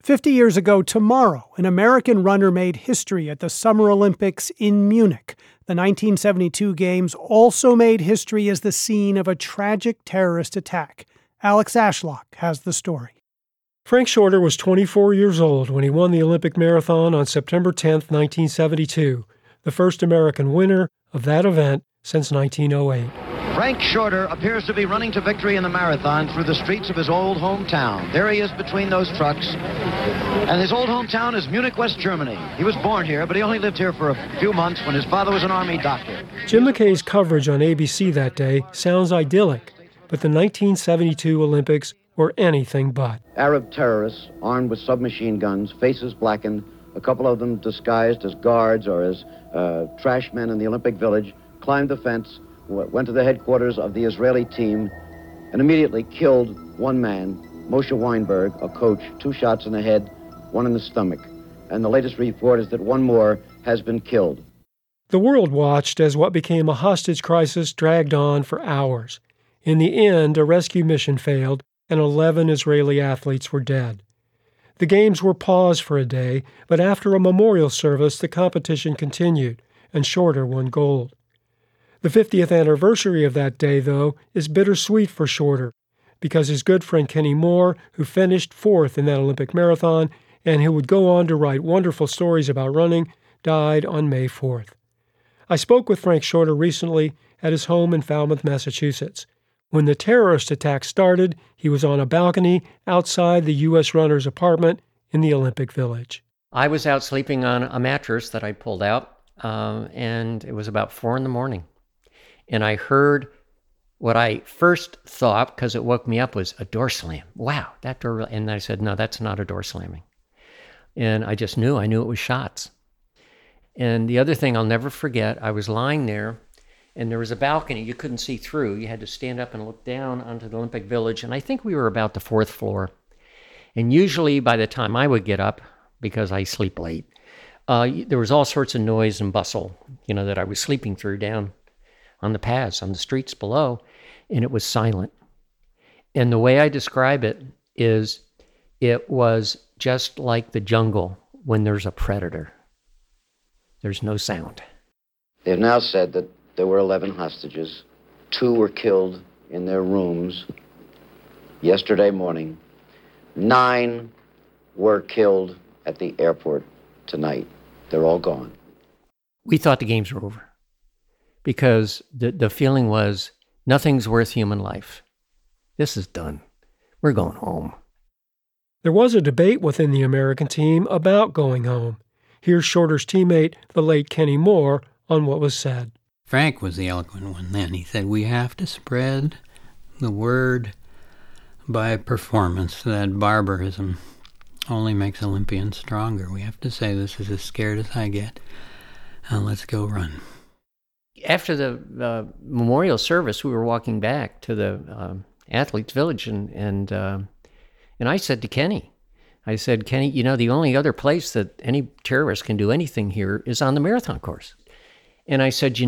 50 years ago tomorrow, an American runner made history at the Summer Olympics in Munich. The 1972 Games also made history as the scene of a tragic terrorist attack. Alex Ashlock has the story. Frank Shorter was 24 years old when he won the Olympic marathon on September 10, 1972, the first American winner of that event since 1908. Frank Shorter appears to be running to victory in the marathon through the streets of his old hometown. There he is between those trucks. And his old hometown is Munich, West Germany. He was born here, but he only lived here for a few months when his father was an army doctor. Jim McKay's coverage on ABC that day sounds idyllic, but the 1972 Olympics were anything but. Arab terrorists armed with submachine guns, faces blackened, a couple of them disguised as guards or as trash men in the Olympic Village, climbed the fence, went to the headquarters of the Israeli team, and immediately killed one man, Moshe Weinberg, a coach, 2 shots in the head, 1 in the stomach. And the latest report is that 1 more has been killed. The world watched as what became a hostage crisis dragged on for hours. In the end, a rescue mission failed, and 11 Israeli athletes were dead. The Games were paused for a day, but after a memorial service, the competition continued, and Shorter won gold. The 50th anniversary of that day, though, is bittersweet for Shorter, because his good friend Kenny Moore, who finished 4th in that Olympic marathon and who would go on to write wonderful stories about running, died on May 4th. I spoke with Frank Shorter recently at his home in Falmouth, Massachusetts. When the terrorist attack started, he was on a balcony outside the U.S. runner's apartment in the Olympic Village. I was out sleeping on a mattress that I pulled out, and it was about 4 a.m. And I heard what I first thought, because it woke me up, was a door slam. Wow, that door. And I said, no, that's not a door slamming. And I just knew. I knew it was shots. And the other thing I'll never forget, I was lying there, and there was a balcony you couldn't see through. You had to stand up and look down onto the Olympic Village. And I think we were about the 4th floor. And usually by the time I would get up, because I sleep late, there was all sorts of noise and bustle, that I was sleeping through down on the paths, on the streets below, and it was silent. And the way I describe it is it was just like the jungle when there's a predator. There's no sound. They've now said that there were 11 hostages. 2 were killed in their rooms yesterday morning. 9 were killed at the airport tonight. They're all gone. We thought the Games were over, because the feeling was nothing's worth human life. This is done. We're going home. There was a debate within the American team about going home. Here's Shorter's teammate, the late Kenny Moore, on what was said. Frank was the eloquent one then. He said, we have to spread the word by performance that barbarism only makes Olympians stronger. We have to say, this is as scared as I get. Let's go run. After the memorial service, we were walking back to the athletes' village, and I said to Kenny, Kenny, the only other place that any terrorist can do anything here is on the marathon course. And I said,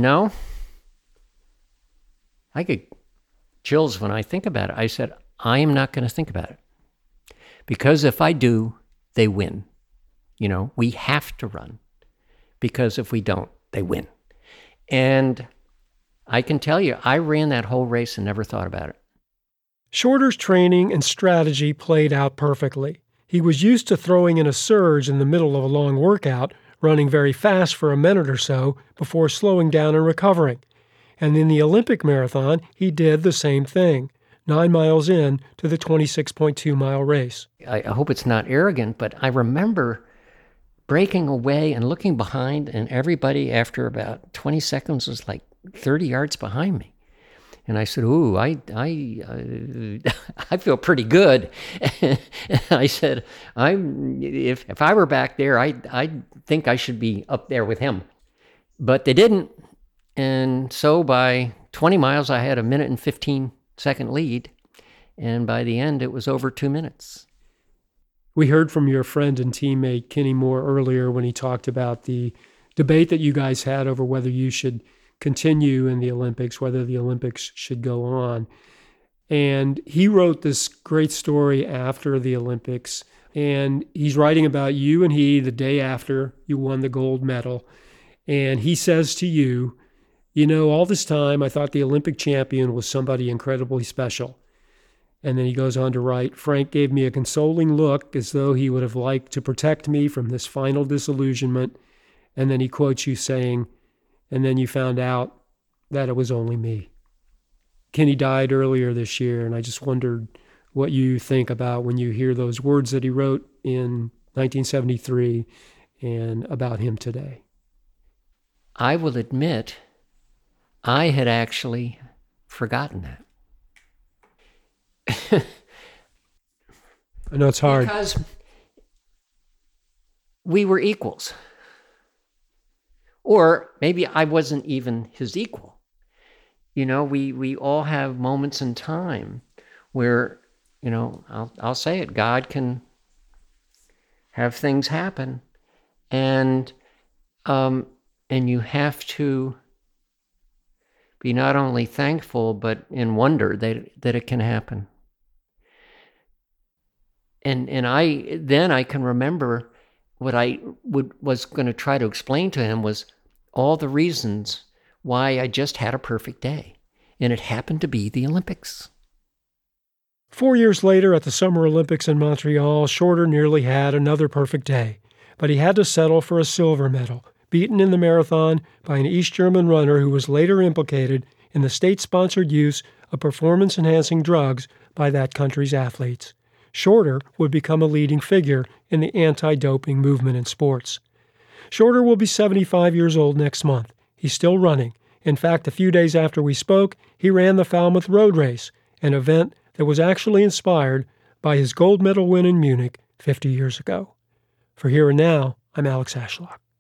I get chills when I think about it. I said, I am not going to think about it, because if I do, they win. We have to run, because if we don't, they win. And I can tell you, I ran that whole race and never thought about it. Shorter's training and strategy played out perfectly. He was used to throwing in a surge in the middle of a long workout, running very fast for a minute or so before slowing down and recovering. And in the Olympic marathon, he did the same thing, 9 miles in to the 26.2-mile race. I hope it's not arrogant, but I remember breaking away and looking behind, and everybody after about 20 seconds was like 30 yards behind me. And I said, ooh, I feel pretty good. And I said, if I were back there, I think I should be up there with him. But they didn't. And so by 20 miles, I had a 1-15-second lead. And by the end, it was over 2 minutes. We heard from your friend and teammate Kenny Moore earlier when he talked about the debate that you guys had over whether you should continue in the Olympics, whether the Olympics should go on. And he wrote this great story after the Olympics And he's writing about you and he the day after you won the gold medal. And he says to you, you know, all this time I thought the Olympic champion was somebody incredibly special. And then he goes on to write, Frank gave me a consoling look as though he would have liked to protect me from this final disillusionment. And then he quotes you saying, and then you found out that it was only me. Kenny died earlier this year, and I just wondered what you think about when you hear those words that he wrote in 1973 and about him today. I will admit, I had actually forgotten that. I know it's hard. Because we were equals. Or maybe I wasn't even his equal. You know, we all have moments in time where, you know, I'll say it, God can have things happen, and you have to be not only thankful but in wonder that it can happen. And I can remember what I was going to try to explain to him was all the reasons why I just had a perfect day. And it happened to be the Olympics. 4 years later at the Summer Olympics in Montreal, Shorter nearly had another perfect day. But he had to settle for a silver medal, beaten in the marathon by an East German runner who was later implicated in the state-sponsored use of performance-enhancing drugs by that country's athletes. Shorter would become a leading figure in the anti-doping movement in sports. Shorter will be 75 years old next month. He's still running. In fact, a few days after we spoke, he ran the Falmouth Road Race, an event that was actually inspired by his gold medal win in Munich 50 years ago. For Here and Now, I'm Alex Ashlock.